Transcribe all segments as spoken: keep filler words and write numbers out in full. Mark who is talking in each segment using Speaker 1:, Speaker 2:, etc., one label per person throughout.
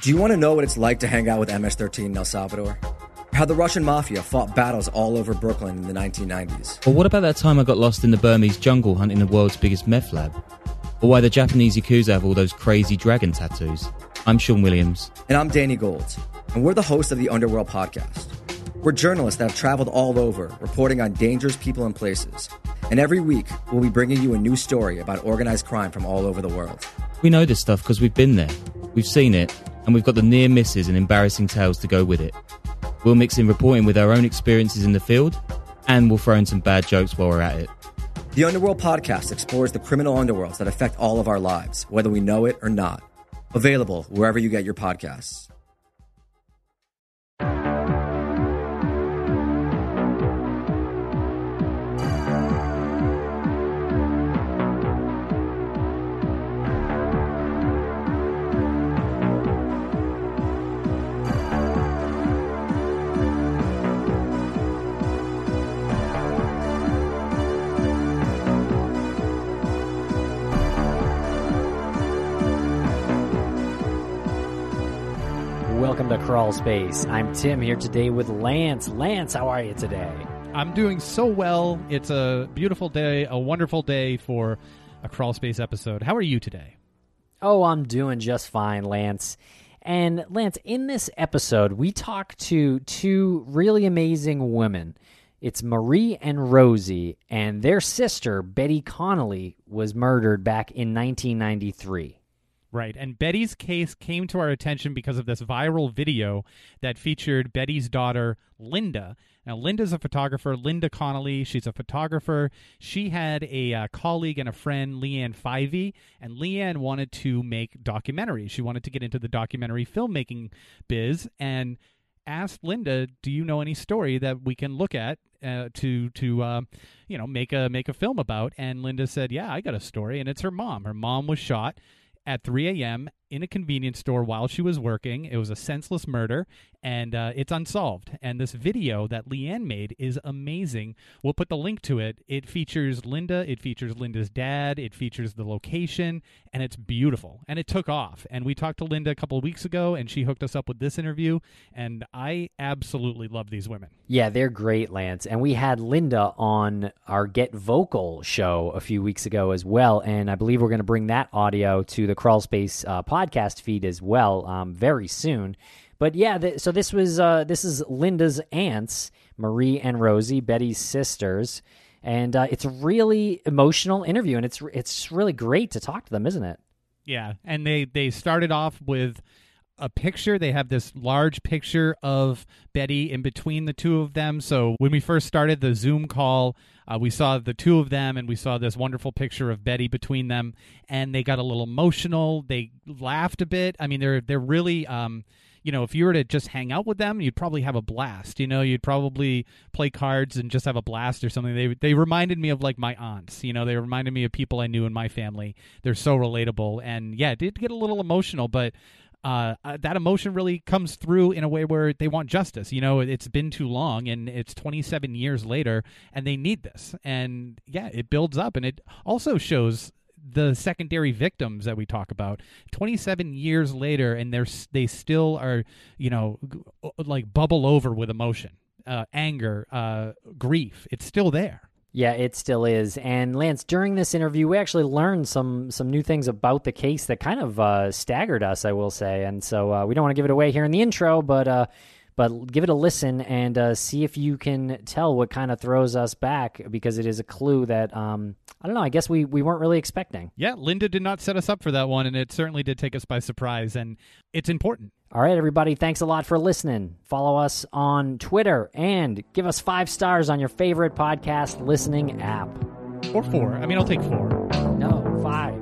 Speaker 1: Do you want to know what it's like to hang out with M S thirteen in El Salvador? How the Russian mafia fought battles all over Brooklyn in the nineteen nineties?
Speaker 2: Or what about that time I got lost in the Burmese jungle hunting the world's biggest meth lab? Or why the Japanese Yakuza have all those crazy dragon tattoos? I'm Sean Williams.
Speaker 1: And I'm Danny Gold. And we're the hosts of the Underworld Podcast. We're journalists that have traveled all over, reporting on dangerous people and places. And every week, we'll be bringing you a new story about organized crime from all over the world.
Speaker 2: We know this stuff because we've been there, we've seen it, and we've got the near misses and embarrassing tales to go with it. We'll mix in reporting with our own experiences in the field, and we'll throw in some bad jokes while we're at it.
Speaker 1: The Underworld Podcast explores the criminal underworlds that affect all of our lives, whether we know it or not. Available wherever you get your podcasts.
Speaker 3: Welcome to Crawl Space. I'm Tim here today with Lance. Lance, how are you today?
Speaker 4: I'm doing so well. It's a beautiful day, a wonderful day for a Crawl Space episode. How are you today?
Speaker 3: Oh, I'm doing just fine, Lance. And Lance, in this episode, we talk to two really amazing women. It's Marie and Rosie, and their sister, Betty Connolly, was murdered back in nineteen ninety-three.
Speaker 4: Right, and Betty's case came to our attention because of this viral video that featured Betty's daughter, Linda. Now, Linda's a photographer, Linda Connolly. She's a photographer. She had a uh, colleague and a friend, Leanne Fivey, and Leanne wanted to make documentaries. She wanted to get into the documentary filmmaking biz and asked Linda, do you know any story that we can look at uh, to, to uh, you know, make a, make a film about? And Linda said, yeah, I got a story, and it's her mom. Her mom was shot at three a.m. in a convenience store while she was working. It was a senseless murder, and uh, it's unsolved. And this video that Leanne made is amazing. We'll put the link to it. It features Linda. It features Linda's dad. It features the location, and it's beautiful. And it took off. And we talked to Linda a couple of weeks ago, and she hooked us up with this interview, and I absolutely love these women.
Speaker 3: Yeah, they're great, Lance. And we had Linda on our Get Vocal show a few weeks ago as well, and I believe we're going to bring that audio to the Crawl Space uh, podcast feed as well um, very soon. But yeah, th- so this was uh, this is Linda's aunts, Marie and Rosie, Betty's sisters, and uh, it's a really emotional interview, and it's it's really great to talk to them, isn't it?
Speaker 4: Yeah, and they they started off with a picture. They have this large picture of Betty in between the two of them. So when we first started the Zoom call, uh, we saw the two of them, and we saw this wonderful picture of Betty between them, and they got a little emotional. They laughed a bit. I mean, they're they're really, um, you know, if you were to just hang out with them, you'd probably have a blast. You know, you'd probably play cards and just have a blast or something. They they reminded me of like my aunts. You know, they reminded me of people I knew in my family. They're so relatable, and yeah, it did get a little emotional, but Uh, that emotion really comes through in a way where they want justice. You know, it's been too long, and it's twenty-seven years later, and they need this. And yeah, it builds up, and it also shows the secondary victims that we talk about. twenty-seven years later, and they're they still are, you know, like bubble over with emotion, uh, anger, uh, grief. It's still there.
Speaker 3: Yeah, it still is. And Lance, during this interview, we actually learned some some new things about the case that kind of uh, staggered us, I will say. And so uh, we don't want to give it away here in the intro, but uh, but give it a listen and uh, see if you can tell what kind of throws us back, because it is a clue that, um, I don't know, I guess we, we weren't really expecting.
Speaker 4: Yeah, Linda did not set us up for that one, and it certainly did take us by surprise, and it's important.
Speaker 3: All right, everybody, thanks a lot for listening. Follow us on Twitter and give us five stars on your favorite podcast listening app.
Speaker 4: Or four. I mean, I'll take four.
Speaker 3: No, five.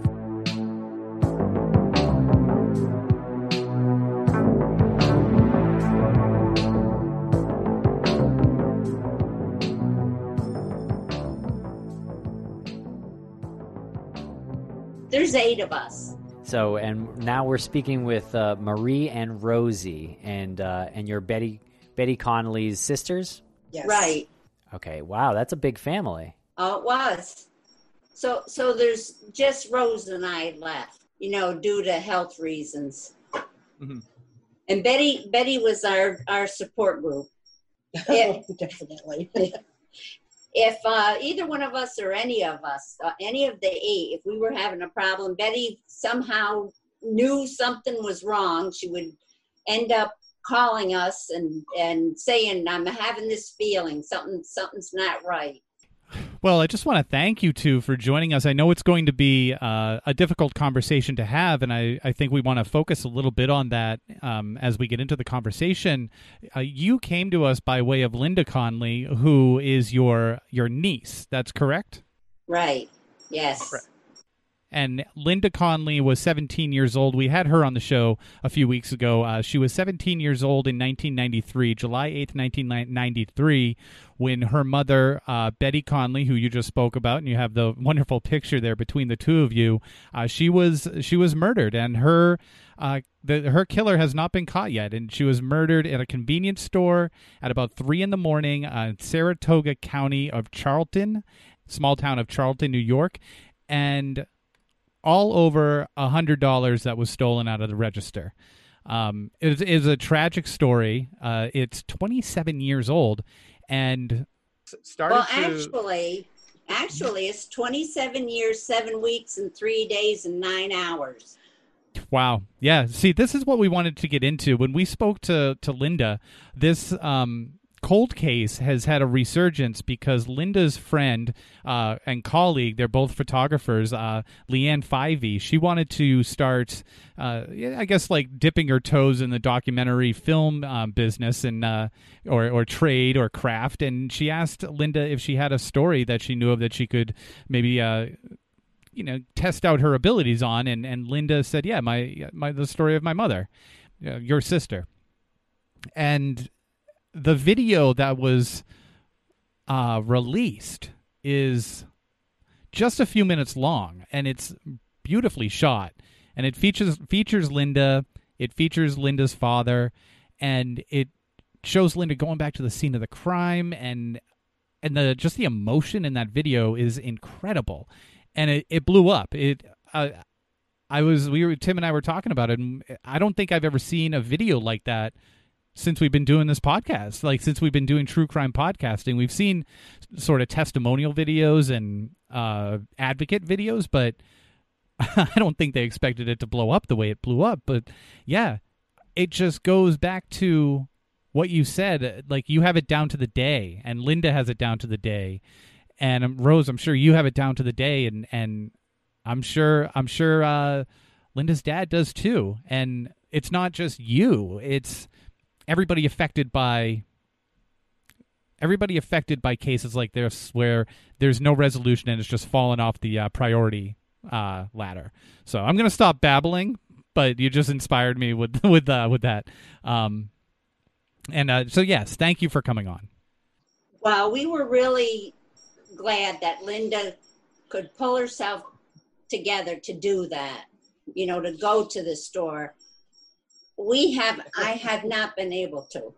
Speaker 5: There's eight of us.
Speaker 3: So, and now we're speaking with uh, Marie and Rosie, and uh, and your Betty Betty Connolly's sisters.
Speaker 5: Yes. Right.
Speaker 3: Okay. Wow, that's a big family.
Speaker 5: Oh, it was. So, so there's just Rose and I left, you know, due to health reasons.
Speaker 4: Mm-hmm.
Speaker 5: And Betty Betty was our, our support group. If,
Speaker 6: Definitely.
Speaker 5: if uh, either one of us or any of us, uh, any of the eight, if we were having a problem, Betty somehow knew something was wrong. She would end up calling us and, and saying, I'm having this feeling, something something's not right.
Speaker 4: Well, I just want to thank you two for joining us. I know it's going to be uh, a difficult conversation to have, and I, I think we want to focus a little bit on that um, as we get into the conversation. Uh, you came to us by way of Linda Conley, who is your your niece. That's correct?
Speaker 5: Right. Yes.
Speaker 4: Right. And Linda Conley was seventeen years old. We had her on the show a few weeks ago. Uh, she was seventeen years old in nineteen ninety-three, July eighth, nineteen ninety-three, when her mother, uh, Betty Conley, who you just spoke about, and you have the wonderful picture there between the two of you, uh, she was she was murdered, and her uh, the, her killer has not been caught yet. And she was murdered at a convenience store at about three in the morning uh, in Saratoga County of Charlton, small town of Charlton, New York, and all over a hundred dollars that was stolen out of the register. Um, it is a tragic story. Uh, it's twenty-seven years old, and started
Speaker 5: well,
Speaker 4: to...
Speaker 5: actually, actually, it's twenty-seven years, seven weeks, and three days and nine hours.
Speaker 4: Wow. Yeah. See, this is what we wanted to get into when we spoke to to Linda. This um, cold case has had a resurgence because Linda's friend uh, and colleague, they're both photographers, uh, Leanne Fivey, she wanted to start, uh, I guess, like dipping her toes in the documentary film um, business and uh, or, or trade or craft. And she asked Linda if she had a story that she knew of that she could maybe uh, you know, test out her abilities on. And, and Linda said, yeah, my, my the story of my mother, uh, your sister. And the video that was uh, released is just a few minutes long, and it's beautifully shot. And it features features Linda. It features Linda's father, and it shows Linda going back to the scene of the crime, and and the just the emotion in that video is incredible. And it, it blew up. It uh, I was we were Tim and I were talking about it, and I don't think I've ever seen a video like that since we've been doing this podcast, like since we've been doing true crime podcasting. We've seen sort of testimonial videos and uh, advocate videos, but I don't think they expected it to blow up the way it blew up. But yeah, it just goes back to what you said. Like, you have it down to the day, and Linda has it down to the day. And um, Rose, I'm sure you have it down to the day, and, and I'm sure I'm sure uh, Linda's dad does too. And it's not just you; it's everybody affected by everybody affected by cases like this where there's no resolution and it's just fallen off the uh, priority uh, ladder. So I'm going to stop babbling, but you just inspired me with with uh, with that. Um, and uh, so yes, thank you for coming on.
Speaker 5: Well, we were really glad that Linda could pull herself together to do that, you know, to go to the store. We have, I have not been able to.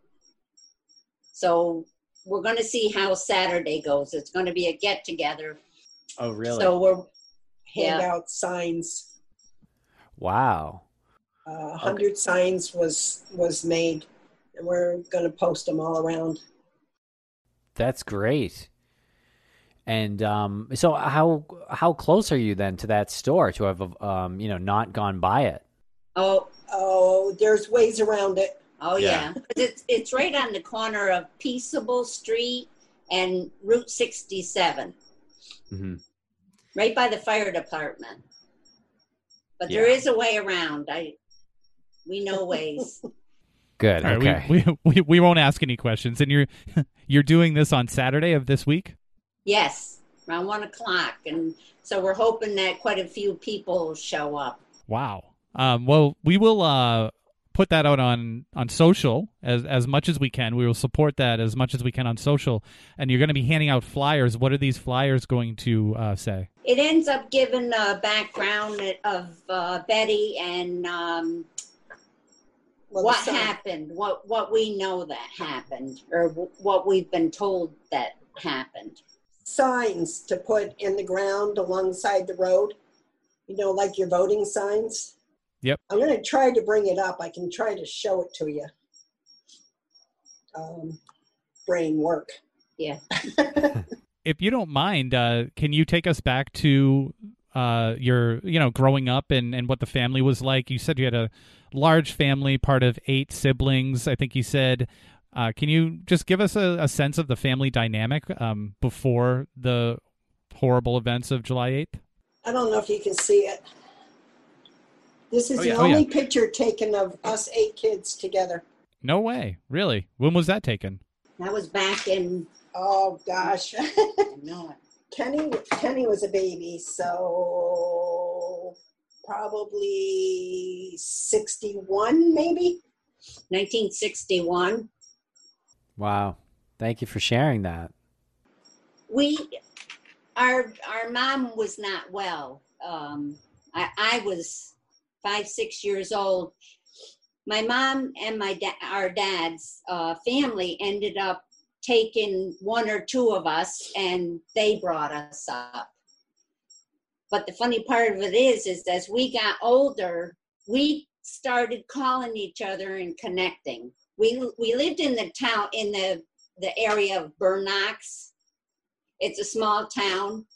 Speaker 5: So we're going to see how Saturday goes. It's going to be a get together.
Speaker 3: Oh, really?
Speaker 5: So we're,
Speaker 6: Hand
Speaker 5: yeah.
Speaker 6: out signs.
Speaker 3: Wow.
Speaker 6: A uh, hundred okay. signs was was made, and we're going to post them all around.
Speaker 3: That's great. And um, so, how how close are you then to that store to have um, you know, not gone by it?
Speaker 5: Oh,
Speaker 6: oh, there's ways around it.
Speaker 5: Oh yeah, yeah. it's it's right on the corner of Peaceable Street and Route sixty-seven,
Speaker 3: mm-hmm.
Speaker 5: right by the fire department. But
Speaker 3: yeah.
Speaker 5: there is a way around. I we know ways.
Speaker 3: Good.
Speaker 4: Right,
Speaker 3: okay.
Speaker 4: We, we we we won't ask any questions. And you're you're doing this on Saturday of this week?
Speaker 5: Yes, around one o'clock, and so we're hoping that quite a few people show up.
Speaker 4: Wow. Um, well, we will uh, put that out on, on social as as much as we can. We will support that as much as we can on social. And you're going to be handing out flyers. What are these flyers going to uh, say?
Speaker 5: It ends up giving a background of uh, Betty and um, well, what happened, what what we know that happened, or w- what we've been told that happened.
Speaker 6: Signs to put in the ground alongside the road, you know, like your voting signs.
Speaker 4: Yep.
Speaker 6: I'm going to try to bring it up. I can try to show it to you. Um, brain work.
Speaker 5: Yeah.
Speaker 4: If you don't mind, uh, can you take us back to uh, your, you know, growing up and, and what the family was like? You said you had a large family, part of eight siblings, I think you said. Uh, can you just give us a, a sense of the family dynamic um, before the horrible events of July eighth?
Speaker 6: I don't know if you can see it. This is
Speaker 4: Oh,
Speaker 6: the
Speaker 4: yeah.
Speaker 6: only
Speaker 4: Oh, yeah.
Speaker 6: picture taken of us eight kids together.
Speaker 4: No way. Really? When was that taken?
Speaker 5: That was back in,
Speaker 6: Oh, gosh.
Speaker 5: I know it.
Speaker 6: Kenny, Kenny was a baby, so probably sixty-one, maybe?
Speaker 5: nineteen sixty-one.
Speaker 3: Wow. Thank you for sharing that.
Speaker 5: We, our, our mom was not well. Um, I, I was five, six years old. My mom and my da- our dad's uh, family ended up taking one or two of us, and they brought us up. But the funny part of it is, is as we got older, we started calling each other and connecting. We we lived in the town, in the, the area of Burnox. It's a small town.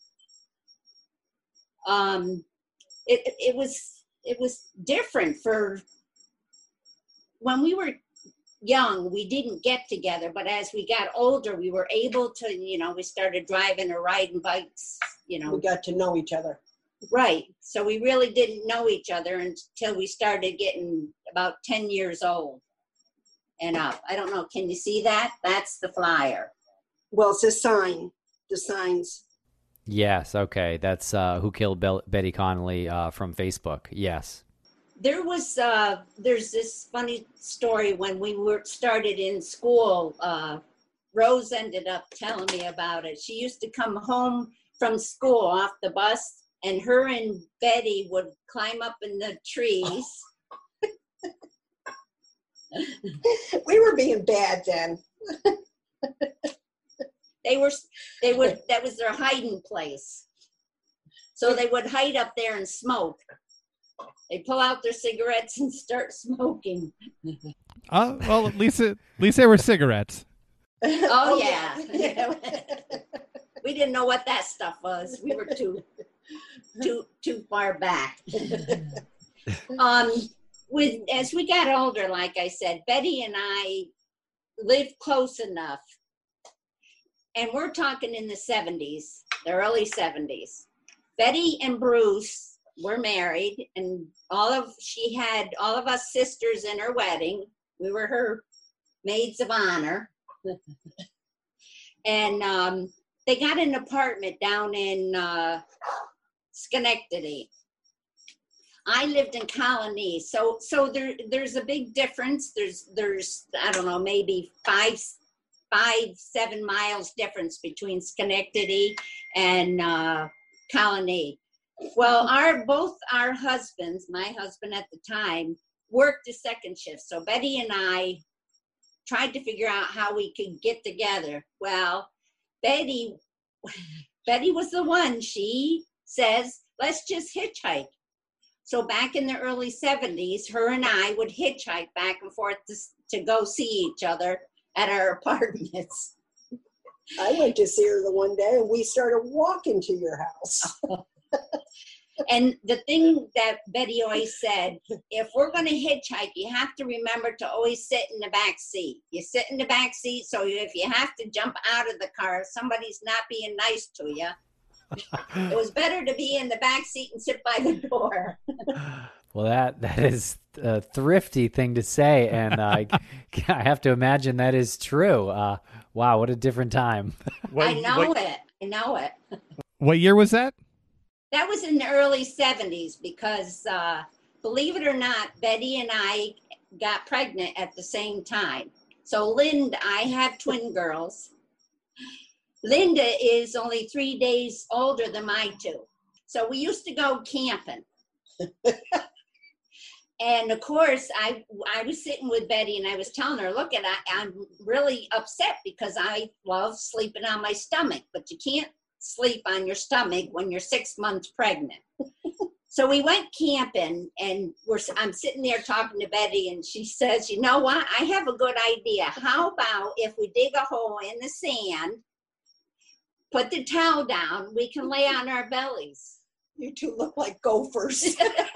Speaker 5: Um, it it was it was different for when we were young. We didn't get together, but as we got older, we were able to. You know, we started driving or riding bikes. You know,
Speaker 6: We got to know each other.
Speaker 5: right. So we really didn't know each other until we started getting about ten years old and up. I don't know. Can you see that? That's the flyer.
Speaker 6: Well, it's a sign, the signs.
Speaker 3: Yes. Okay. That's uh, Who Killed Bel- Betty Connolly uh, from Facebook. Yes.
Speaker 5: There was, uh, there's this funny story when we were started in school. Uh, Rose ended up telling me about it. She used to come home from school off the bus, and her and Betty would climb up in the trees.
Speaker 6: We were being bad then.
Speaker 5: They were, they would, that was their hiding place. So they would hide up there and smoke. They pull out their cigarettes and start smoking.
Speaker 4: Uh, well, at least, it, at least they were cigarettes.
Speaker 5: Oh, yeah. We didn't know what that stuff was. We were too, too, too far back. um, with as we got older, like I said, Betty and I lived close enough, and we're talking in the seventies, the early seventies. Betty and Bruce were married, and all of she had all of us sisters in her wedding. We were her maids of honor. And um, they got an apartment down in uh, Schenectady. I lived in Colony, so so there there's a big difference. There's there's I don't know, maybe five five seven miles difference between Schenectady and uh, Colony. Well, our both our husbands, my husband at the time, worked a second shift. So Betty and I tried to figure out how we could get together. Well, Betty, Betty was the one. She says, let's just hitchhike. So back in the early seventies, her and I would hitchhike back and forth to, to go see each other at our apartments.
Speaker 6: I went to see her the one day, and we started walking to your house.
Speaker 5: And the thing that Betty always said, if we're going to hitchhike, you have to remember to always sit in the back seat. You sit in the back seat, so if you have to jump out of the car, if somebody's not being nice to you, it was better to be in the back seat and sit by the door.
Speaker 3: Well, that that is a thrifty thing to say, and uh, I, I have to imagine that is true. Uh, wow, what a different time.
Speaker 4: What,
Speaker 5: I know
Speaker 4: what,
Speaker 5: it. I know it.
Speaker 4: what year was that?
Speaker 5: That was in the early seventies because, uh, believe it or not, Betty and I got pregnant at the same time. So Linda, I have twin girls. Linda is only three days older than my two. So we used to go camping. And of course, I I was sitting with Betty and I was telling her, look, at I, I'm really upset because I love sleeping on my stomach, but you can't sleep on your stomach when you're six months pregnant. So we went camping, and we're, I'm sitting there talking to Betty, and she says, you know what? I have a good idea. How about if we dig a hole in the sand, put the towel down, we can lay on our bellies.
Speaker 6: You two look like gophers.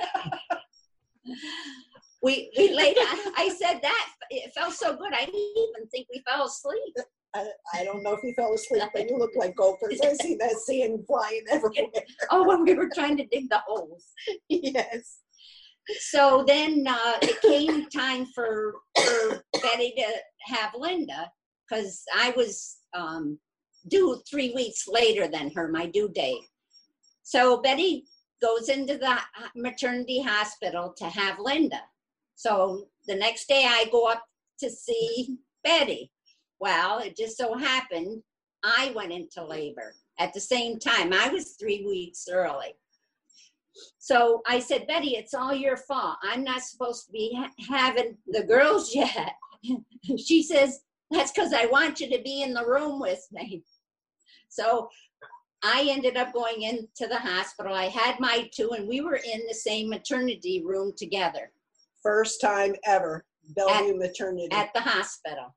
Speaker 5: we we laid on, I said that, it felt so good. I didn't even think we fell asleep.
Speaker 6: I, I don't know if you fell asleep, but you look like gophers. I see that sand flying everywhere.
Speaker 5: Oh, when we were trying to dig the holes.
Speaker 6: Yes.
Speaker 5: So then uh, it came time for, for Betty to have Linda, because I was um, due three weeks later than her, my due date. So Betty goes into the maternity hospital to have Linda. So the next day I go up to see Betty. Well, it just so happened I went into labor at the same time. I was three weeks early. So I said, Betty, it's all your fault. I'm not supposed to be ha- having the girls yet. She says, that's because I want you to be in the room with me. So I ended up going into the hospital. I had my two, and we were in the same maternity room together.
Speaker 6: First time ever, Bellevue
Speaker 5: at,
Speaker 6: Maternity.
Speaker 5: At the hospital.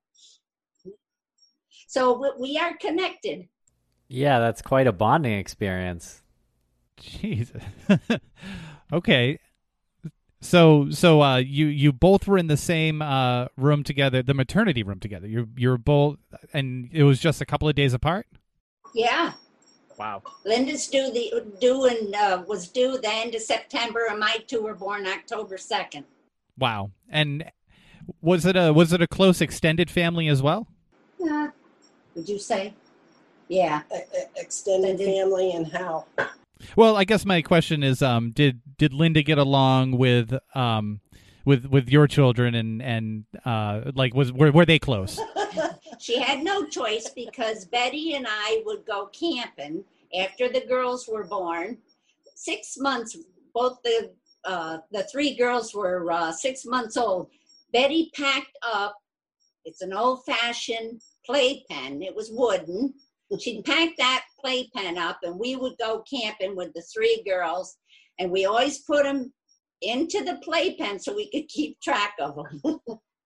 Speaker 5: So we are connected.
Speaker 3: Yeah, that's quite a bonding experience.
Speaker 4: Jesus. Okay. So so uh, you you both were in the same uh, room together, the maternity room together. You you were both, and it was just a couple of days apart?
Speaker 5: Yeah.
Speaker 3: Wow.
Speaker 5: Linda's due the due and uh, was due the end of September, and my two were born October second.
Speaker 4: Wow. And was it a was it a close extended family as well?
Speaker 5: Yeah. Would you say? Yeah.
Speaker 6: Uh, extended family, and how?
Speaker 4: Well, I guess my question is, um, did did Linda get along with um, with with your children, and and uh, like was were were they close?
Speaker 5: She had no choice, because Betty and I would go camping after the girls were born. Six months, both the uh, the three girls were uh, six months old. Betty packed up. It's an old-fashioned playpen. It was wooden. She'd pack that playpen up, and we would go camping with the three girls, and we always put them into the playpen so we could keep track of them.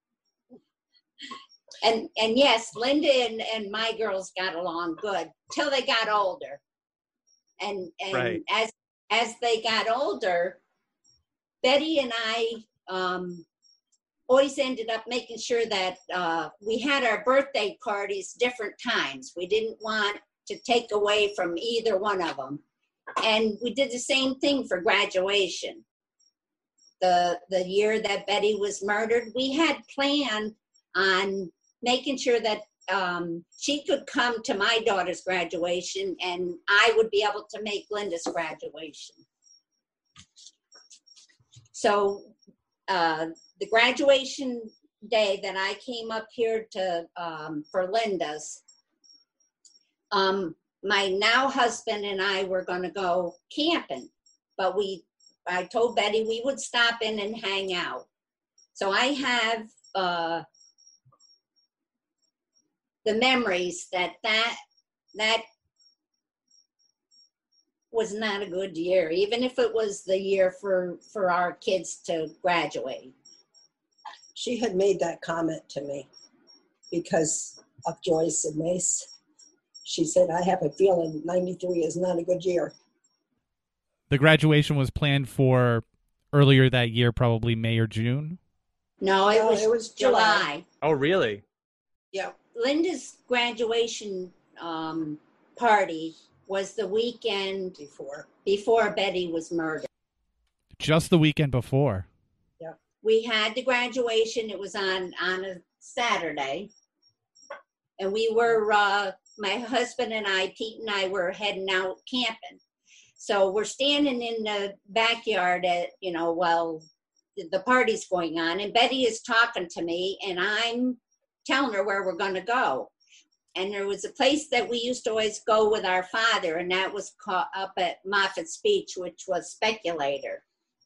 Speaker 5: and and yes, Linda and, and my girls got along good till they got older. And and
Speaker 7: right.
Speaker 5: as as they got older, Betty and I um, always ended up making sure that uh, we had our birthday parties different times. We didn't want to take away from either one of them. And we did the same thing for graduation. The, the year that Betty was murdered, we had planned on making sure that um, she could come to my daughter's graduation, and I would be able to make Linda's graduation. So uh, the graduation day that I came up here to um, for Linda's, um, my now husband and I were going to go camping, but we, I told Betty we would stop in and hang out. So I have uh, the memories that that that was not a good year, even if it was the year for for our kids to graduate.
Speaker 6: She had made that comment to me because of Joyce and Mace. She said, I have a feeling ninety-three is not a good year.
Speaker 4: The graduation was planned for earlier that year, probably May or June?
Speaker 5: No, it,
Speaker 6: No,
Speaker 5: was,
Speaker 6: it was
Speaker 5: July.
Speaker 6: July.
Speaker 7: Oh, really?
Speaker 6: Yeah.
Speaker 5: Linda's graduation um, party was the weekend
Speaker 6: Before.
Speaker 5: before Betty was murdered.
Speaker 4: Just the weekend before.
Speaker 5: We had the graduation. It was on, on a Saturday. And we were, uh, my husband and I, Pete and I, were heading out camping. So we're standing in the backyard at, you know, while the party's going on. And Betty is talking to me, and I'm telling her where we're going to go. And there was a place that we used to always go with our father, and that was caught up at Moffitt's Beach, which was Speculator.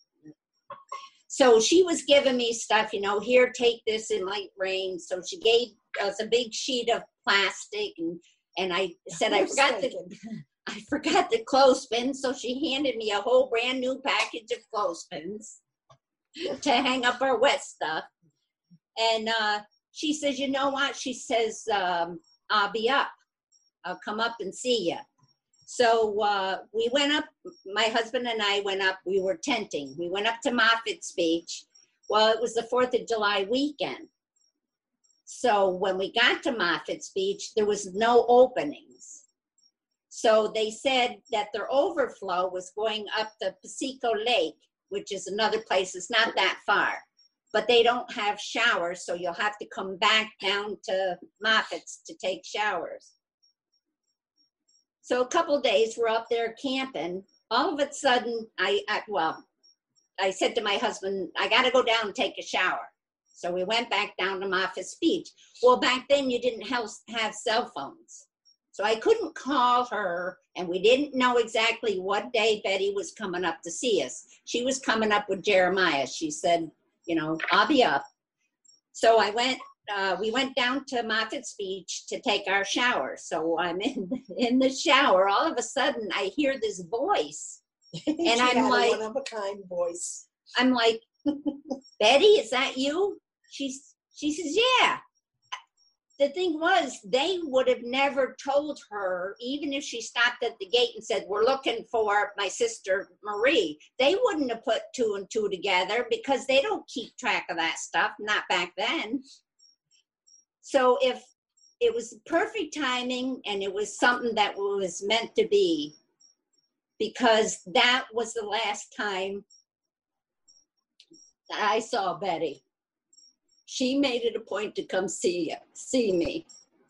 Speaker 5: So she was giving me stuff, you know, here, take this, it might rain. So she gave us a big sheet of plastic, and, and I said, I, I forgot to, I forgot the clothespin, so she handed me a whole brand new package of clothespins to hang up our wet stuff. And uh, she says, you know what? She says, um, I'll be up. I'll come up and see you. So uh, we went up, my husband and I went up, we were tenting. We went up to Moffitt's Beach. Well, it was the fourth of July weekend. So when we got to Moffitt's Beach, there was no openings. So they said that their overflow was going up the Pico Lake, which is another place. It's not that far, but they don't have showers. So you'll have to come back down to Moffitt's to take showers. So a couple of days we're up there camping. All of a sudden, I, I well, I said to my husband, I got to go down and take a shower. So we went back down to Moffitt's Beach. Well, back then you didn't have, have cell phones. So I couldn't call her, and we didn't know exactly what day Betty was coming up to see us. She was coming up with Jeremiah. She said, you know, I'll be up. So I went, uh, we went down to Moffitt's Beach to take our shower. So I'm in, in the shower. All of a sudden, I hear this voice. And
Speaker 6: She
Speaker 5: I'm
Speaker 6: had
Speaker 5: like,
Speaker 6: a one-of-a-kind voice.
Speaker 5: I'm like, Betty, is that you? She's, she says, yeah. The thing was, they would have never told her, even if she stopped at the gate and said, we're looking for my sister Marie. They wouldn't have put two and two together because they don't keep track of that stuff, not back then. So if it was perfect timing and it was something that was meant to be, because that was the last time I saw Betty. She made it a point to come see see me.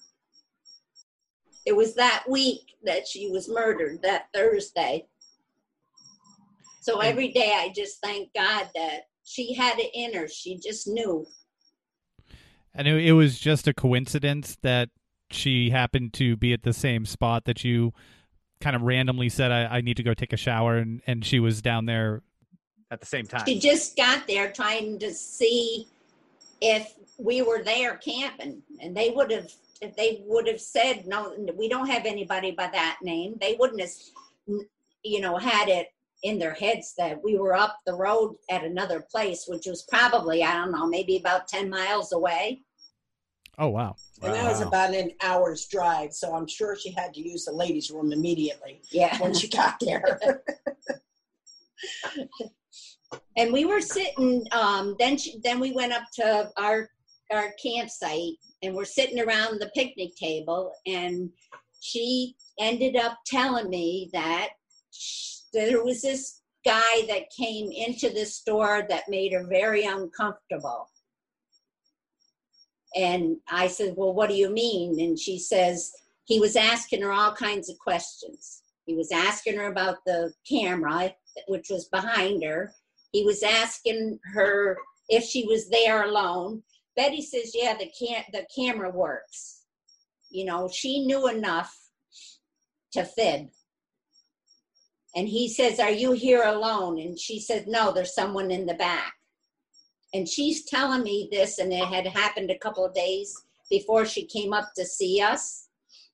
Speaker 5: It was that week that she was murdered, that Thursday. So every day I just thank God that she had it in her. She just knew.
Speaker 4: And it, it was just a coincidence that she happened to be at the same spot that you kind of randomly said, I, I need to go take a shower, and, and she was down there
Speaker 7: at the same time.
Speaker 5: She just got there trying to see if we were there camping, and they would have, if they would have said, no, we don't have anybody by that name, they wouldn't have, you know, had it in their heads that we were up the road at another place, which was probably, I don't know, maybe about ten miles away.
Speaker 4: Oh, wow.
Speaker 6: And that was about an hour's drive, so I'm sure she had to use the ladies' room immediately
Speaker 5: Yeah.
Speaker 6: when she got there.
Speaker 5: And we were sitting, um, then she, then we went up to our our campsite, and we're sitting around the picnic table, and she ended up telling me that sh- there was this guy that came into the store that made her very uncomfortable. And I said, well, what do you mean? And she says, he was asking her all kinds of questions. He was asking her about the camera, which was behind her. He was asking her if she was there alone. Betty says, yeah, the cam- the camera works. You know, she knew enough to fib. And he says, are you here alone? And she said, no, there's someone in the back. And she's telling me this, and it had happened a couple of days before she came up to see us.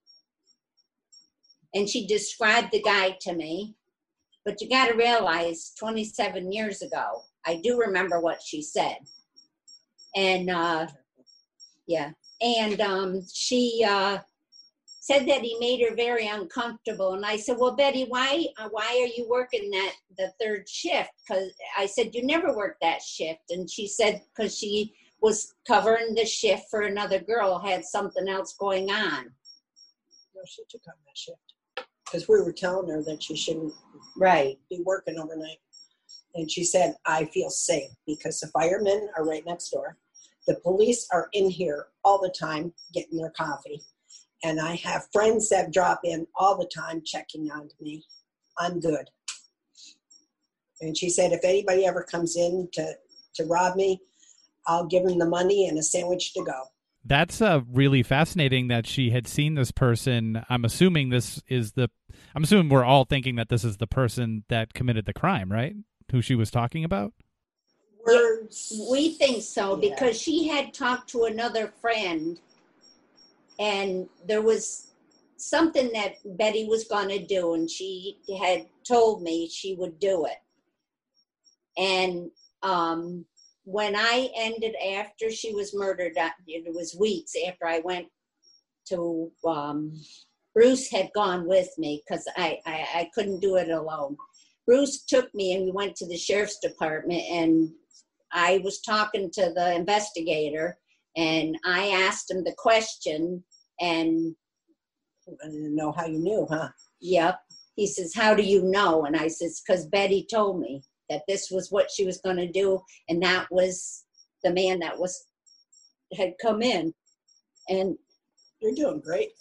Speaker 5: And she described the guy to me. But you got to realize, twenty-seven years ago, I do remember what she said. And, uh, yeah. And um, she uh, said that he made her very uncomfortable. And I said, well, Betty, why uh, why are you working that the third shift? Because I said, you never work that shift. And she said, because she was covering the shift for another girl, had something else going on.
Speaker 6: No, she took on that shift because we were telling her that she shouldn't
Speaker 5: Right.
Speaker 6: be working overnight. And she said, I feel safe because the firemen are right next door. The police are in here all the time getting their coffee. And I have friends that drop in all the time checking on me. I'm good. And she said, if anybody ever comes in to, to rob me, I'll give them the money and a sandwich to go.
Speaker 4: That's uh, really fascinating that she had seen this person. I'm assuming this is the, I'm assuming we're all thinking that this is the person that committed the crime, right? Who she was talking about?
Speaker 6: We're,
Speaker 5: We think so
Speaker 6: Yeah.
Speaker 5: because she had talked to another friend, and there was something that Betty was going to do, and she had told me she would do it. And um, when I ended, after she was murdered, it was weeks after I went to, um, Bruce had gone with me because I, I, I couldn't do it alone. Bruce took me and we went to the sheriff's department, and I was talking to the investigator, and I asked him the question, and
Speaker 6: I didn't know how you knew, huh?
Speaker 5: yep. He says, how do you know? And I says, because Betty told me that this was what she was going to do, and that was the man that was had come in. And
Speaker 6: You're doing great.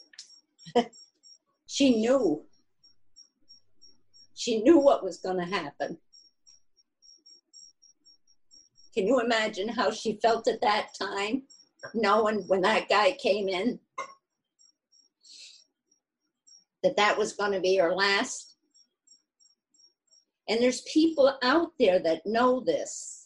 Speaker 5: she knew. She knew what was going to happen. Can you imagine how she felt at that time, knowing when that guy came in that that was going to be her last? And there's people out there that know this.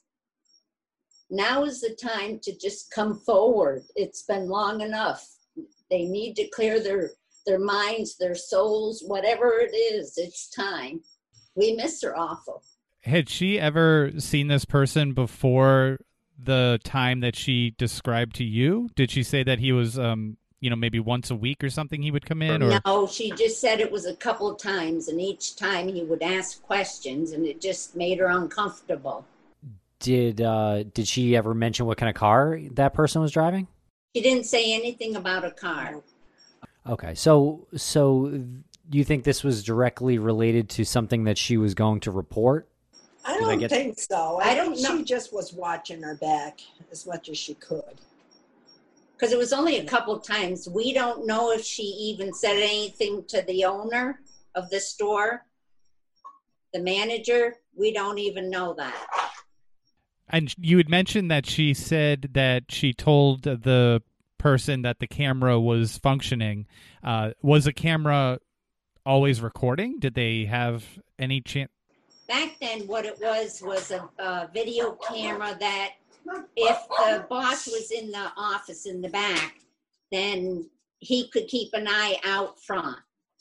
Speaker 5: Now is the time to just come forward. It's been long enough. They need to clear their, their minds, their souls, whatever it is, it's time. We miss her awful.
Speaker 4: Had she ever seen this person before the time that she described to you? Did she say that he was, um, you know, maybe once a week or something he would come in? Or
Speaker 5: No, she just said it was a couple of times, and each time he would ask questions, and it just made her uncomfortable.
Speaker 3: Did uh, did she ever mention what kind of car that person was driving?
Speaker 5: She didn't say anything about a car.
Speaker 3: Okay, so so you think this was directly related to something that she was going to report?
Speaker 6: I
Speaker 3: Did I
Speaker 6: don't
Speaker 3: get-
Speaker 6: think so.
Speaker 5: I
Speaker 6: I,
Speaker 5: don't
Speaker 6: think
Speaker 5: know.
Speaker 6: She just was watching her back as much as she could.
Speaker 5: Because it was only a couple of times. We don't know if she even said anything to the owner of the store, the manager. We don't even know that.
Speaker 4: And you had mentioned that she said that she told the person that the camera was functioning. Uh, was the camera always recording? Did they have any chance?
Speaker 5: Back then, what it was was a, a video camera that if the boss was in the office in the back, then he could keep an eye out front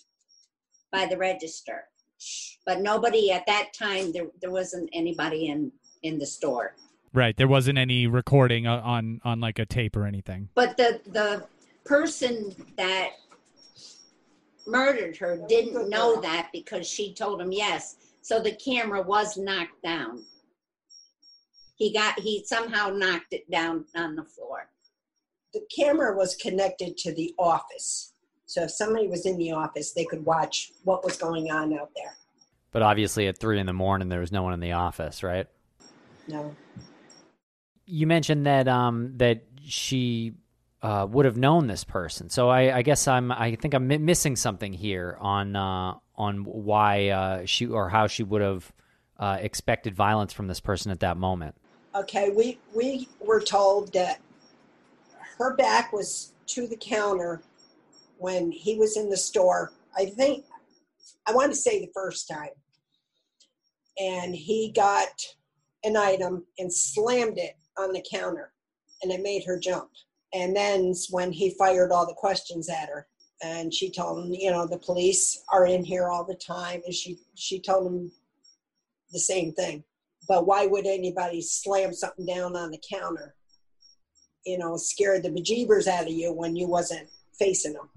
Speaker 5: by the register. But nobody at that time, there, there wasn't anybody in, in the store.
Speaker 4: Right, there wasn't any recording on, on, on like a tape or anything.
Speaker 5: But the, the person that murdered her didn't know that because she told him yes. So the camera was knocked down. He got, he somehow knocked it down on the floor.
Speaker 6: The camera was connected to the office. So if somebody was in the office, they could watch what was going on out there.
Speaker 3: But obviously at three in the morning, there was no one in the office, right?
Speaker 6: No.
Speaker 3: You mentioned that um, that she uh, would have known this person. So I, I guess I'm I think I'm mi- missing something here on uh, on why uh, she or how she would have uh, expected violence from this person at that moment.
Speaker 6: Okay, we, we were told that her back was to the counter when he was in the store. I think, I want to say the first time. And he got an item and slammed it on the counter, and it made her jump. And then when he fired all the questions at her, and she told him, you know, the police are in here all the time, and she, she told him the same thing. But why would anybody slam something down on the counter? You know, scare the bejeebers out of you when you wasn't facing them.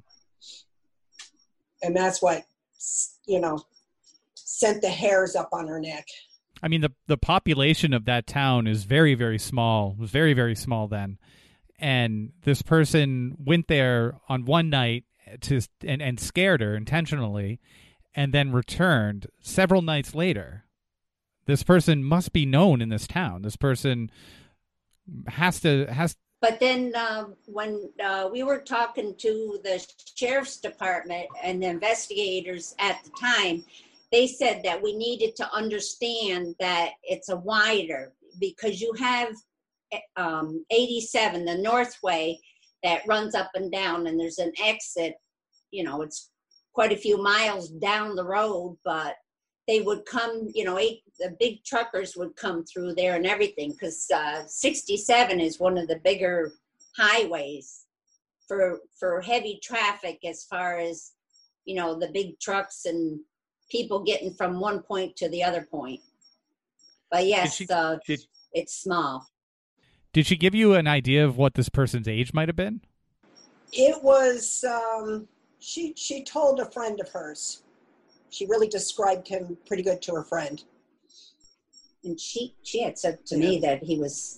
Speaker 6: And that's what, you know, sent the hairs up on her neck.
Speaker 4: I mean, the the population of that town is very, very small. It was very, very small then. And this person went there on one night to and, and scared her intentionally, and then returned several nights later. This person must be known in this town. This person has to has.
Speaker 5: But then uh, when uh, we were talking to the sheriff's department and the investigators at the time, they said that we needed to understand that it's a wider, because you have um, eighty-seven, the Northway, that runs up and down, and there's an exit. You know, it's quite a few miles down the road, but they would come, you know, eight, the big truckers would come through there and everything, because uh, sixty-seven is one of the bigger highways for for heavy traffic as far as you know, the big trucks and people getting from one point to the other point. But yes,
Speaker 4: she,
Speaker 5: uh,
Speaker 4: did,
Speaker 5: it's small.
Speaker 4: Did she give you an idea of what this person's age might have been?
Speaker 6: It was, um, she, she told a friend of hers. She really described him pretty good to her friend.
Speaker 5: And she, she had said to
Speaker 6: Yeah.
Speaker 5: me that he was,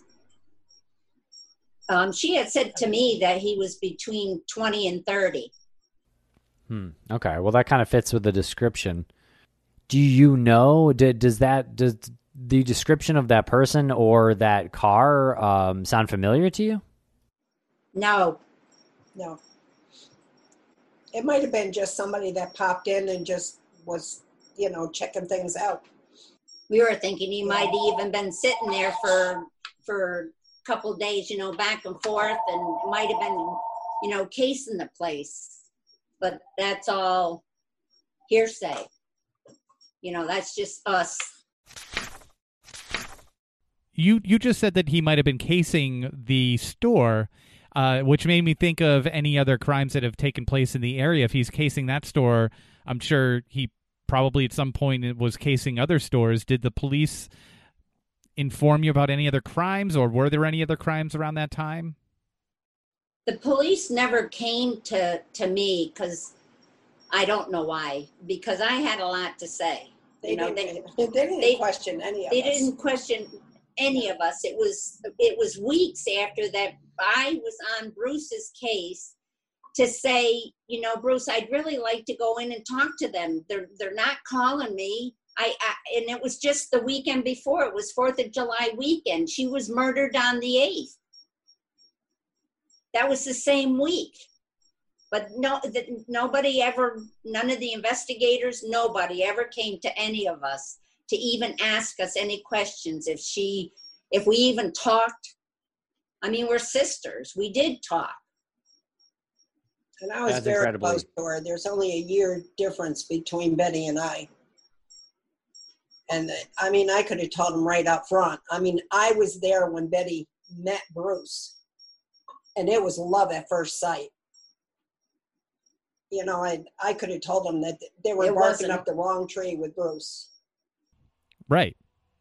Speaker 5: um, she had said to me that he was between twenty and thirty.
Speaker 3: Hmm. Okay. Well, that kind of fits with the description. Do you know, did, does that, does the description of that person or that car um, sound familiar to you?
Speaker 5: No.
Speaker 6: No. It might have been just somebody that popped in and just was, you know, checking things out.
Speaker 5: We were thinking he might have even been sitting there for for a couple of days, you know, back and forth, and it might have been, you know, casing the place. But that's all hearsay. You know, that's just us.
Speaker 4: You you just said that he might have been casing the store, uh, which made me think of any other crimes that have taken place in the area. If he's casing that store, I'm sure he probably at some point was casing other stores. Did the police inform you about any other crimes, or were there any other crimes around that time?
Speaker 5: The police never came to, to me because I don't know why, because I had a lot to say.
Speaker 6: They,
Speaker 5: you know,
Speaker 6: didn't,
Speaker 5: they,
Speaker 6: they didn't
Speaker 5: they-
Speaker 6: question any of
Speaker 5: they
Speaker 6: us.
Speaker 5: didn't question any of us. It was it was weeks after that I was on Bruce's case to say, you know, Bruce, I'd really like to go in and talk to them. They're they're not calling me. I, I and it was just the weekend before. It was Fourth of July weekend. She was murdered on the eighth. That was the same week. But no, the, nobody ever, none of the investigators, nobody ever came to any of us to even ask us any questions. If she, if we even talked, I mean, we're sisters. We did talk.
Speaker 6: And I was
Speaker 3: That's
Speaker 6: very
Speaker 3: incredibly-
Speaker 6: close to her. There's only a year difference between Betty and I. And I mean, I could have told him right up front. I mean, I was there when Betty met Bruce. And it was love at first sight. You know, I I could have told them that they were
Speaker 5: It
Speaker 6: barking
Speaker 5: wasn't.
Speaker 6: up the wrong tree with Bruce.
Speaker 4: Right.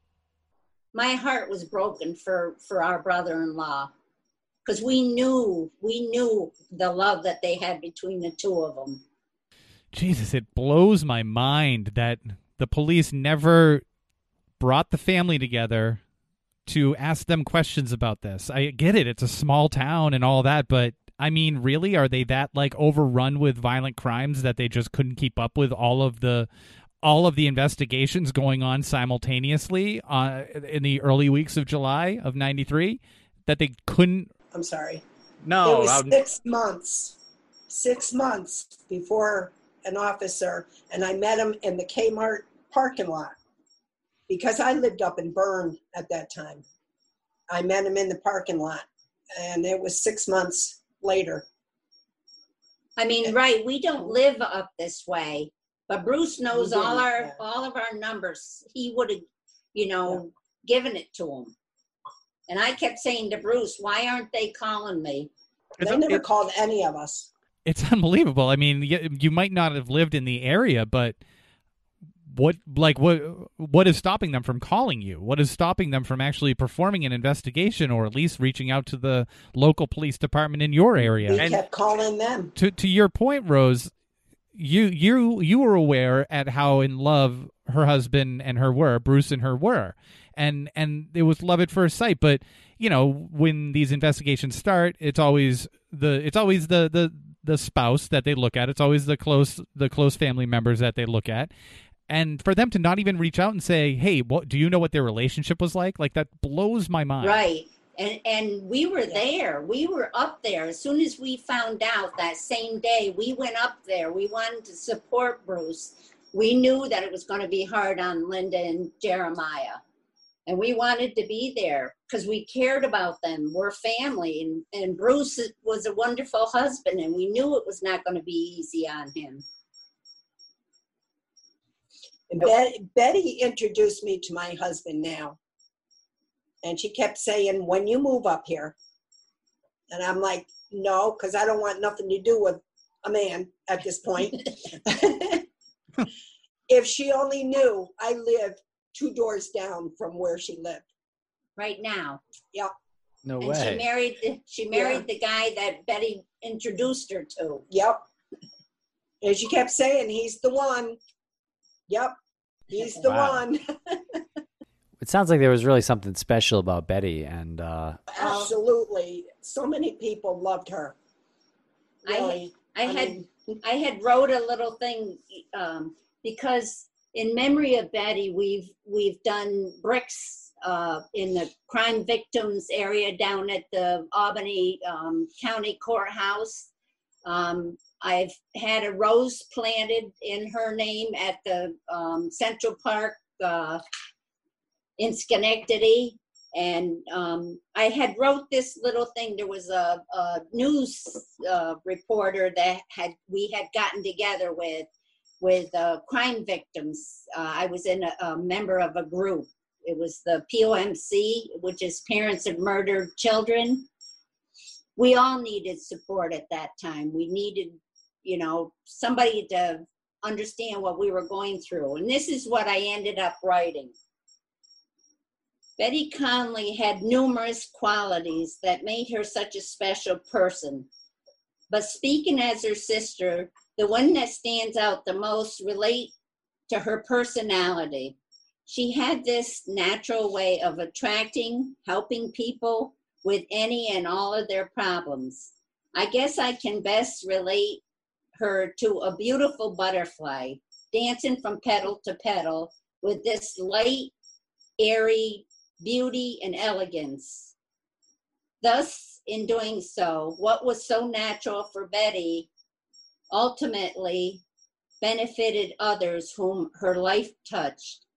Speaker 5: My heart was broken for, for our brother-in-law because we knew, we knew the love that they had between the two of them.
Speaker 4: Jesus, it blows my mind that the police never brought the family together to ask them questions about this. I get it. It's a small town and all that, but I mean, really, are they that like overrun with violent crimes that they just couldn't keep up with all of the all of the investigations going on simultaneously uh, in the early weeks of July of ninety-three, that they couldn't?
Speaker 6: I'm sorry.
Speaker 3: No.
Speaker 6: it was
Speaker 3: I'm-
Speaker 6: six months, six months before an officer, and I met him in the Kmart parking lot because I lived up in Bern at that time. I met him in the parking lot, and it was six months later.
Speaker 5: I mean, right, we don't live up this way, but Bruce knows
Speaker 6: We
Speaker 5: all
Speaker 6: didn't,
Speaker 5: our,
Speaker 6: yeah.
Speaker 5: all of our numbers. He would have, you know, given it to him. And I kept saying to Bruce, why aren't they calling me?
Speaker 4: It's,
Speaker 6: They never
Speaker 4: it-
Speaker 6: called any of us.
Speaker 4: it's unbelievable. I mean, y- you might not have lived in the area, but what, like, what, what is stopping them from calling you? What is stopping them from actually performing an investigation, or at least reaching out to the local police department in your area?
Speaker 6: We
Speaker 4: And
Speaker 6: kept calling them.
Speaker 4: to to your point, Rose, you you you were aware at how in love her husband and her were, Bruce and her were, and and it was love at first sight. But you know, when these investigations start, it's always the it's always the the the spouse that they look at. It's always the close the close family members that they look at. And for them to not even reach out and say, "Hey, what do you know what their relationship was like?" Like, that blows my mind.
Speaker 5: Right. And and we were there. We were up there. As soon as we found out that same day, we went up there. We wanted to support Bruce. We knew that it was going to be hard on Linda and Jeremiah. And we wanted to be there because we cared about them. We're family. And, and Bruce was a wonderful husband, and we knew it was not going to be easy on him.
Speaker 6: And Bet- Betty introduced me to my husband now. And she kept saying, when you move up here. And I'm like, no, because I don't want nothing to do with a man at this point. If she only knew I lived two doors down from where she lived.
Speaker 5: Right now.
Speaker 6: Yeah.
Speaker 3: No
Speaker 5: And
Speaker 3: way.
Speaker 5: she married the, she married the guy that Betty introduced her to.
Speaker 6: Yep. As you kept saying, he's the one. Yep. He's the
Speaker 3: Wow.
Speaker 6: one.
Speaker 3: It sounds like there was really something special about Betty, and uh,
Speaker 6: Absolutely. So many people loved her.
Speaker 5: I-
Speaker 6: Really.
Speaker 5: I had
Speaker 6: mean,
Speaker 5: I had wrote a little thing um, because in memory of Betty, we've we've done bricks uh, in the crime victims area down at the Albany um, County Courthouse. Um, I've had a rose planted in her name at the um, Central Park uh, in Schenectady. And um, I had wrote this little thing. There was a, a news uh, reporter that had we had gotten together with, with uh, crime victims. Uh, I was in a, a member of a group. It was the P O M C, which is Parents of Murdered Children. We all needed support at that time. We needed, you know, somebody to understand what we were going through. And this is what I ended up writing. Betty Conley had numerous qualities that made her such a special person. But speaking as her sister, the one that stands out the most relate to her personality. She had this natural way of attracting, helping people with any and all of their problems. I guess I can best relate her to a beautiful butterfly dancing from petal to petal with this light, airy beauty and elegance. Thus, in doing so, what was so natural for Betty ultimately benefited others whom her life touched.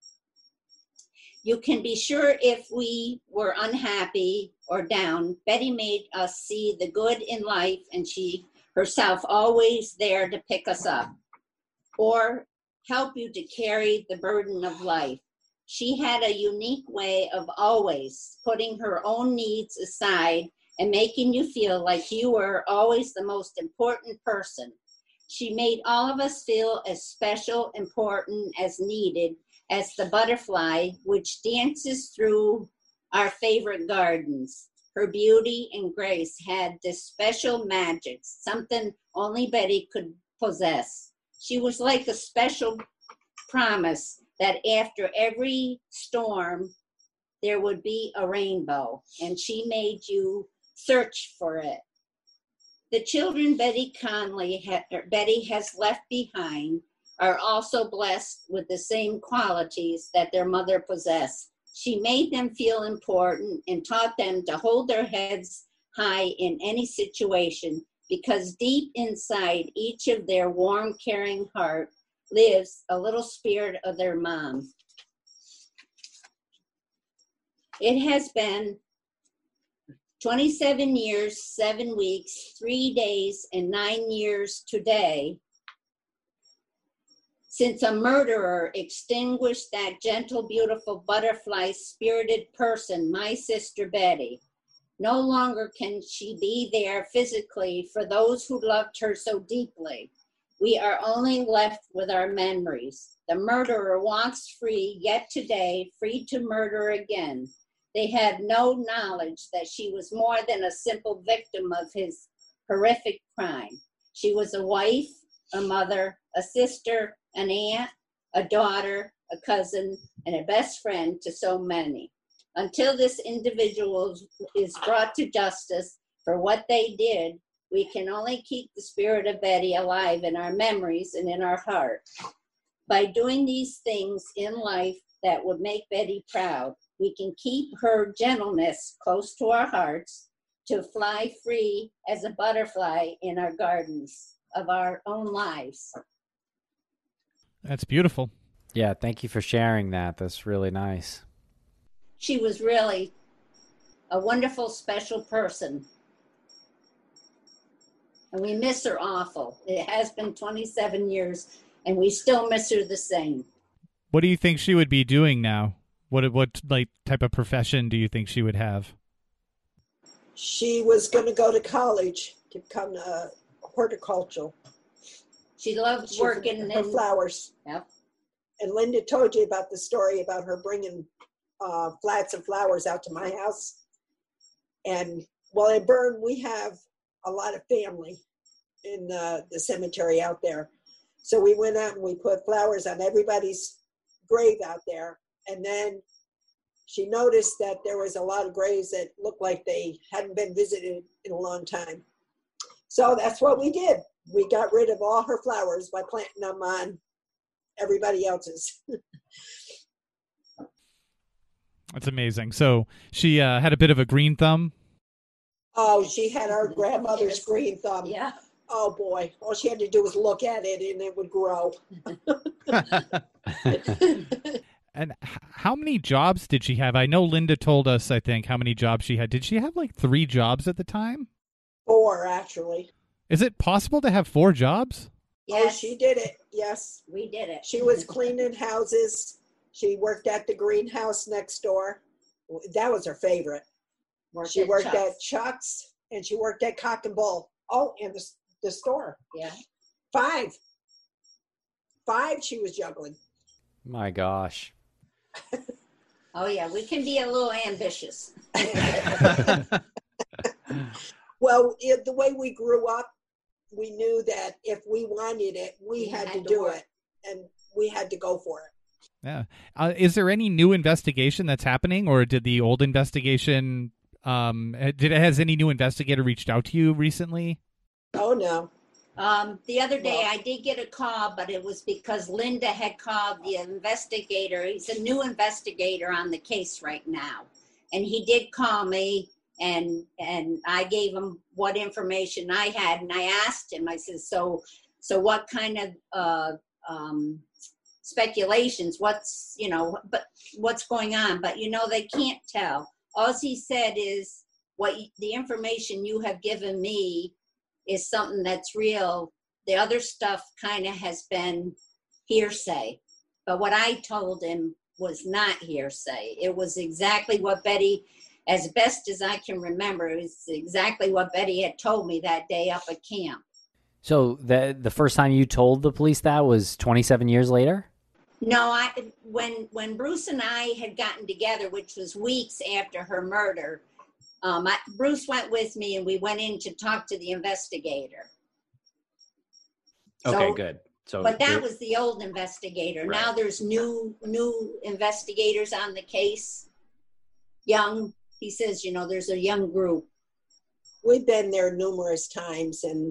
Speaker 5: You can be sure if we were unhappy or down, Betty made us see the good in life, and she herself always there to pick us up or help you to carry the burden of life. She had a unique way of always putting her own needs aside and making you feel like you were always the most important person. She made all of us feel as special, important, as needed as the butterfly which dances through our favorite gardens. Her beauty and grace had this special magic, something only Betty could possess. She was like a special promise that after every storm, there would be a rainbow, and she made you search for it. The children Betty Conley ha- Betty has left behind are also blessed with the same qualities that their mother possessed. She made them feel important and taught them to hold their heads high in any situation, because deep inside each of their warm, caring heart lives a little spirit of their mom. It has been twenty-seven years, seven weeks, three days, and nine years today since a murderer extinguished that gentle, beautiful, butterfly-spirited person, my sister Betty. No longer can she be there physically for those who loved her so deeply. We are only left with our memories. The murderer walks free, yet today, free to murder again. They had no knowledge that she was more than a simple victim of his horrific crime. She was a wife, a mother, a sister, an aunt, a daughter, a cousin, and a best friend to so many. Until this individual is brought to justice for what they did, we can only keep the spirit of Betty alive in our memories and in our heart. By doing these things in life that would make Betty proud, we can keep her gentleness close to our hearts, to fly free as a butterfly in our gardens of our own lives.
Speaker 4: That's beautiful.
Speaker 3: Yeah, thank you for sharing that. That's really nice.
Speaker 5: She was really a wonderful, special person. And we miss her awful. It has been twenty-seven years, and we still miss her the same.
Speaker 4: What do you think she would be doing now? What what like type of profession do you think she would have?
Speaker 6: she was going to go to college to become a horticultural
Speaker 5: She loved
Speaker 6: She-
Speaker 5: working
Speaker 6: her
Speaker 5: in
Speaker 6: flowers.
Speaker 5: Yep.
Speaker 6: And Linda told you about the story about her bringing uh, flats of flowers out to my house. And well, in Bern, we have a lot of family in the, the cemetery out there. So we went out and we put flowers on everybody's grave out there. And then she noticed that there was a lot of graves that looked like they hadn't been visited in a long time. So that's what we did. We got rid of all her flowers by planting them on everybody else's.
Speaker 4: That's amazing. So she uh, had a bit of a green thumb.
Speaker 6: Oh, she had our grandmother's green thumb.
Speaker 5: Yeah.
Speaker 6: Oh boy, all she had to do was look at it and it would grow.
Speaker 4: And h- how many jobs did she have? I know Linda told us, I think, how many jobs she had. Did she have like three jobs at the time?
Speaker 6: Four, actually.
Speaker 4: Is it possible to have four jobs?
Speaker 6: Oh,
Speaker 5: Yes,
Speaker 6: she did it. Yes.
Speaker 5: we did it.
Speaker 6: She was cleaning houses. She worked at the greenhouse next door. That was her favorite.
Speaker 5: Worked
Speaker 6: She
Speaker 5: at
Speaker 6: worked
Speaker 5: Chuck's.
Speaker 6: at Chuck's and she worked at Cock and Bull. Oh, and the, the store.
Speaker 5: Yeah.
Speaker 6: Five. Five she was juggling.
Speaker 3: My gosh.
Speaker 5: Oh yeah, we can be a little ambitious.
Speaker 6: Well, it, the way we grew up, we knew that if we wanted it, we
Speaker 5: You
Speaker 6: had,
Speaker 5: had
Speaker 6: to
Speaker 5: to
Speaker 6: do
Speaker 5: work.
Speaker 6: it. And we had to go for it.
Speaker 4: Yeah. Uh, is there any new investigation that's happening, or did the old investigation? Um, did it has any new investigator reached out to you recently?
Speaker 6: Oh, no.
Speaker 5: Um, the other day
Speaker 6: Well-
Speaker 5: I did get a call, but it was because Linda had called the investigator. He's a new investigator on the case right now. And he did call me and and I gave him what information I had, and I asked him, I said, so so what kind of uh um speculations, what's you know, but what's going on? But you know, they can't tell. All he said is what y- the information you have given me is something that's real. The other stuff kind of has been hearsay. But what I told him was not hearsay. It was exactly what Betty, as best as I can remember, it was exactly what Betty had told me that day up at camp.
Speaker 3: So the the first time you told the police that was twenty-seven years later?
Speaker 5: No, I when when Bruce and I had gotten together, which was weeks after her murder, um, I, Bruce went with me and we went in to talk to the investigator.
Speaker 7: Okay,
Speaker 5: So-
Speaker 7: good. So,
Speaker 5: But that
Speaker 7: there-
Speaker 5: was the old investigator. Now
Speaker 7: Right.
Speaker 5: there's new new investigators on the case. Young, he says, you know, there's a young group.
Speaker 6: We've been there numerous times and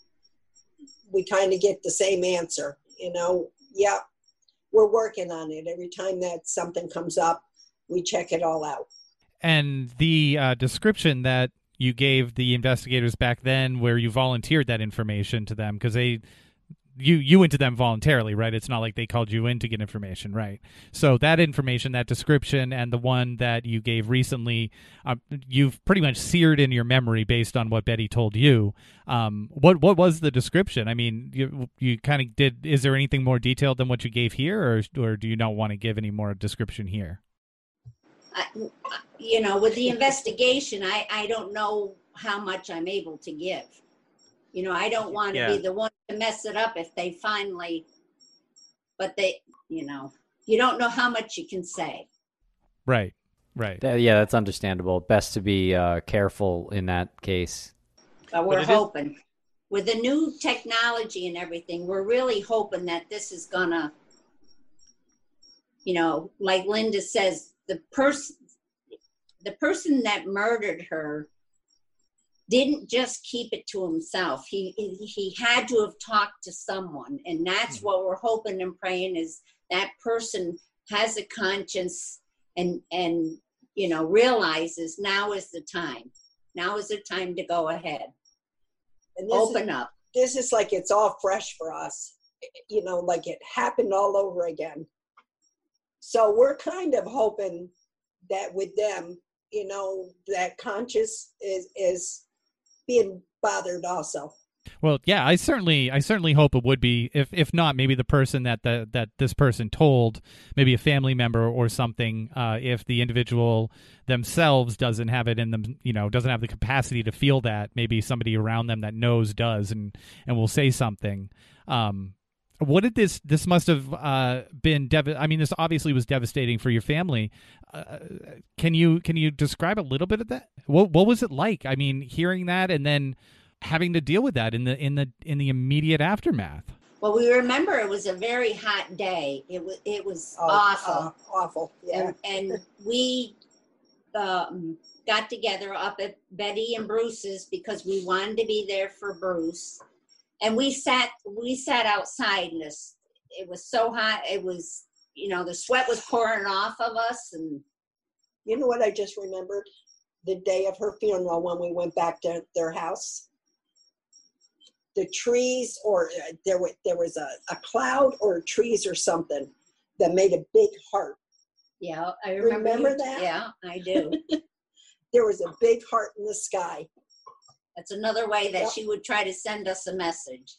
Speaker 6: we kind of get the same answer, you know, yeah, we're working on it. Every time that something comes up, we check it all out.
Speaker 4: And the uh, description that you gave the investigators back then, where you volunteered that information to them, because they, you you went to them voluntarily, right? It's not like they called you in to get information, right? So that information, that description, and the one that you gave recently, uh, you've pretty much seared in your memory based on what Betty told you. Um, what what was the description? I mean, you you kind of did. Is there anything more detailed than what you gave here, or or do you not want to give any more description here?
Speaker 5: I, you know, with the investigation, I, I don't know how much I'm able to give. You know, I don't want to
Speaker 7: Yeah.
Speaker 5: be the one to mess it up if they finally, but they, you know, you don't know how much you can say.
Speaker 4: Right, right.
Speaker 3: Th- yeah, that's understandable. Best to be uh, careful in that case.
Speaker 5: But we're
Speaker 7: it is-
Speaker 5: hoping with the new technology and everything, we're really hoping that this is gonna, you know, like Linda says, the person, the person that murdered her didn't just keep it to himself. He he had to have talked to someone, and that's what we're hoping and praying is that person has a conscience and and you know realizes now is the time. Now is the time to go ahead.
Speaker 6: And this
Speaker 5: Open
Speaker 6: is,
Speaker 5: up.
Speaker 6: this is like it's all fresh for us, you know, like it happened all over again. So we're kind of hoping that with them, you know, that conscience is is being bothered also.
Speaker 4: Well, yeah, I certainly, I certainly hope it would be. If, if not, maybe the person that the, that this person told, maybe a family member or something. Uh, if the individual themselves doesn't have it in them, you know, doesn't have the capacity to feel that, maybe somebody around them that knows does, and and will say something. Um, what did this? This must have uh, been. Dev- I mean, this obviously was devastating for your family. Uh, can you can you describe a little bit of that? What what was it like? I mean, hearing that and then having to deal with that in the in the in the immediate aftermath.
Speaker 5: Well, we remember it was a very hot day. It was it was
Speaker 6: Oh,
Speaker 5: awful,
Speaker 6: uh, awful. Yeah.
Speaker 5: and, and we um, got together up at Betty and Bruce's because we wanted to be there for Bruce, and we sat we sat outside, and this, it was so hot. It was, you know, the sweat was pouring off of us, and
Speaker 6: You know what I just remembered? The day of her funeral when we went back to their house. The trees, or uh, there was there was a, a cloud or trees or something that made a big heart.
Speaker 5: yeah, I remember.
Speaker 6: Remember
Speaker 5: you-
Speaker 6: that?
Speaker 5: Yeah, I do.
Speaker 6: There was a big heart in the sky.
Speaker 5: That's another way that
Speaker 6: Yep.
Speaker 5: she would try to send us a message.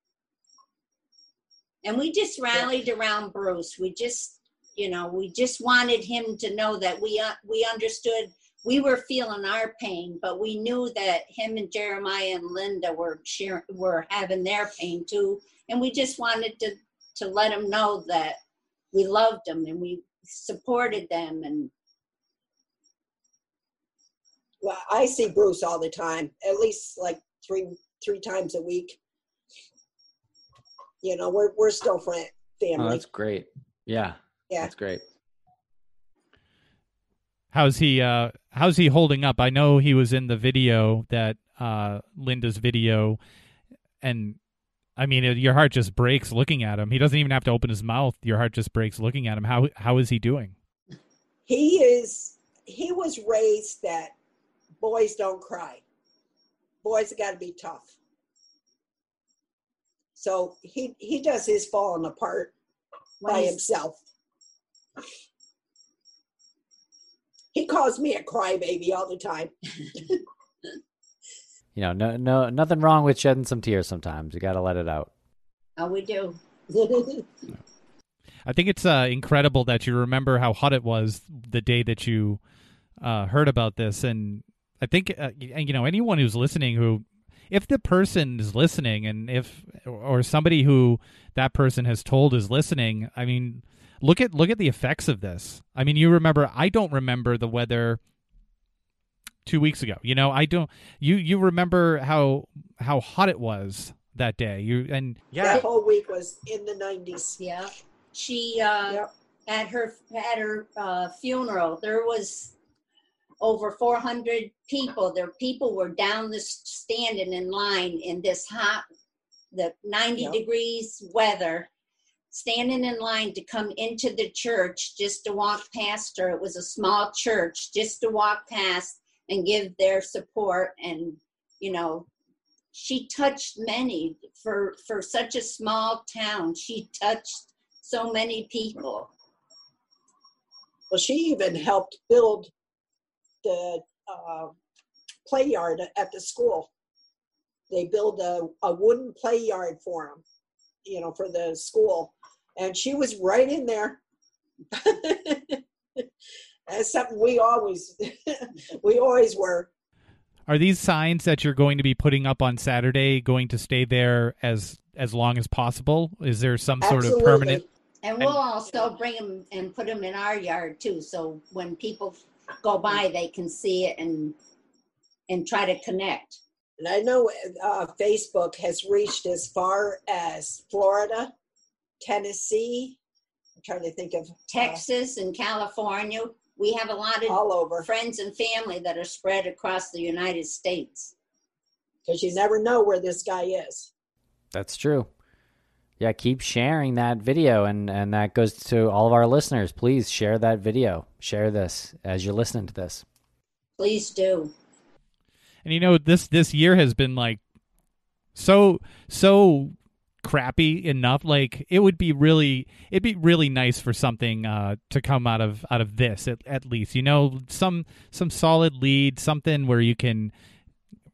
Speaker 5: And we just rallied around Bruce. We just, you know, we just wanted him to know that we uh, we understood. We were feeling our pain, but we knew that him and Jeremiah and Linda were sharing, were having their pain too. And we just wanted to to let him know that we loved them and we supported them. And
Speaker 6: Well, I see Bruce all the time, at least like three three times a week. You know, we're we're still friend family.
Speaker 3: Oh, that's great. Yeah.
Speaker 6: Yeah.
Speaker 3: That's great.
Speaker 4: How's he? Uh, how's he holding up? I know he was in the video that uh, Linda's video, and I mean, it, your heart just breaks looking at him. He doesn't even have to open his mouth. Your heart just breaks looking at him. How how is he doing?
Speaker 6: He is. He was raised that boys don't cry. Boys got to be tough. So he he does his falling apart
Speaker 5: when
Speaker 6: by
Speaker 5: he's-
Speaker 6: himself. He calls me a crybaby all the time.
Speaker 3: You know, no, no, nothing wrong with shedding some tears. Sometimes you got to let it out.
Speaker 5: oh, we do.
Speaker 4: I think it's uh, incredible that you remember how hot it was the day that you uh, heard about this, and I think uh, you know anyone who's listening who, if the person is listening, and if or somebody who that person has told is listening, I mean, look at look at the effects of this. I mean, you remember? I don't remember the weather two weeks ago. You know, I don't. You you remember how how hot it was that day? You and
Speaker 6: That whole week was in the nineties.
Speaker 5: Yeah. She, uh,
Speaker 6: Yep.
Speaker 5: at her, at her, uh, funeral, there was over four hundred people. There, people were down this, standing in line in this hot, the ninety
Speaker 6: Yep.
Speaker 5: degrees weather, standing in line to come into the church just to walk past her. It was a small church, just to walk past and give their support. And, you know, she touched many for, for such a small town. She touched so many people.
Speaker 6: Well, she even helped build the uh, play yard at the school. They built a, a wooden play yard for them, you know, for the school. And she was right in there. That's something we always, we always were.
Speaker 4: are these signs that you're going to be putting up on Saturday going to stay there as as long as possible? Is there some sort
Speaker 6: Absolutely.
Speaker 4: of permanent?
Speaker 5: And we'll also bring them and put them in our yard too. So when people go by, they can see it and and try to connect.
Speaker 6: And I know uh, Facebook has reached as far as Florida, Tennessee. I'm trying to think of uh,
Speaker 5: Texas and California, we have a lot of
Speaker 6: all over,
Speaker 5: friends and family that are spread across the United States.
Speaker 6: because you never know where this guy is.
Speaker 3: That's true. Yeah, keep sharing that video, and, and that goes to all of our listeners. Please share that video. Share this as you're listening to this.
Speaker 5: Please do.
Speaker 4: And you know, this this year has been like so so crappy enough. Like it would be really it'd be really nice for something uh, to come out of out of this at, at least. You know, some some solid lead, something where you can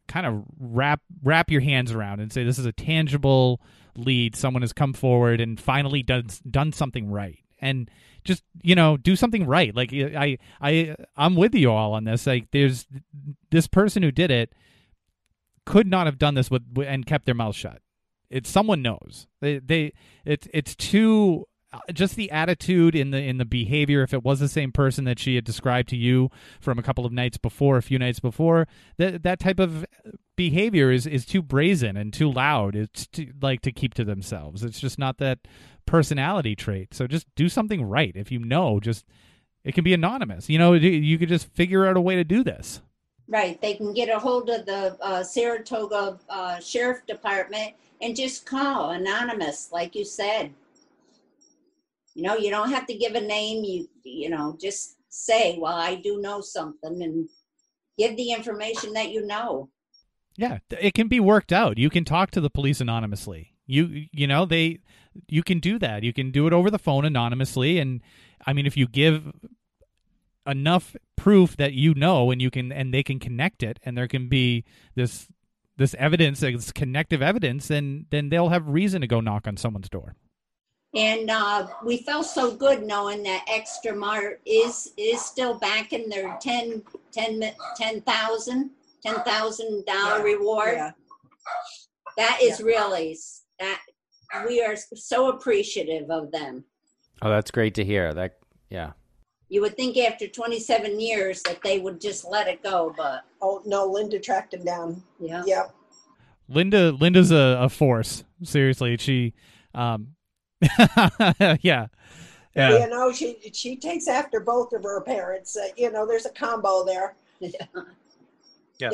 Speaker 4: kind of wrap wrap your hands around and say this is a tangible lead. Someone has come forward and finally done done something right, and just, you know, do something right. Like I I I'm with you all on this. Like there's this person who did it could not have done this with and kept their mouth shut. It's someone knows. They they it's it's too. Just the attitude in the in the behavior. If it was the same person that she had described to you from a couple of nights before, a few nights before, that that type of behavior is, is too brazen and too loud. It's too, like to keep to themselves. It's just not that personality trait. So just do something right. If you know, just it can be anonymous. You know, you could just figure out a way to do this.
Speaker 5: Right. They can get a hold of the uh, Saratoga uh, Sheriff Department and just call anonymous, like you said. You know, you don't have to give a name. You you know, just say, well, I do know something, and give the information that you know.
Speaker 4: Yeah, it can be worked out. You can talk to the police anonymously. You you know, they you can do that. You can do it over the phone anonymously. And I mean, if you give enough proof that you know, and you can and they can connect it, and there can be this this evidence, this connective evidence, then then they'll have reason to go knock on someone's door.
Speaker 5: And uh, we felt so good knowing that Extra Mart is is still backing their ten thousand dollar
Speaker 6: Yeah.
Speaker 5: reward.
Speaker 6: Yeah.
Speaker 5: That is
Speaker 6: Yeah.
Speaker 5: really, that we are so appreciative of them.
Speaker 3: Oh, that's great to hear. That yeah.
Speaker 5: You would think after twenty-seven years that they would just let it go, but
Speaker 6: Oh no, Linda tracked him down.
Speaker 5: yeah.
Speaker 6: Yep.
Speaker 4: Linda Linda's a, a force. Seriously, she um yeah. Yeah.
Speaker 6: You know, she she takes after both of her parents. Uh, you know, there's a combo there.
Speaker 4: Yeah.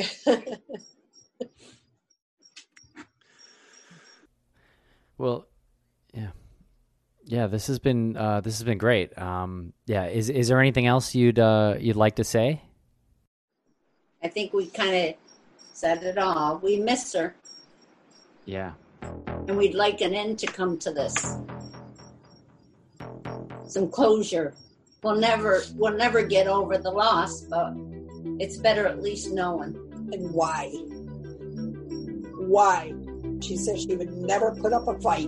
Speaker 3: Well, yeah, yeah. This has been uh, this has been great. Um, yeah. Is is there anything else you'd uh, you'd like to say?
Speaker 5: I think we kind of said it all. We miss her,
Speaker 3: Yeah.
Speaker 5: and we'd like an end to come to this. Some closure. We'll never we'll never get over the loss, but it's better at least knowing.
Speaker 6: And why? Why? She said she would never put up a fight.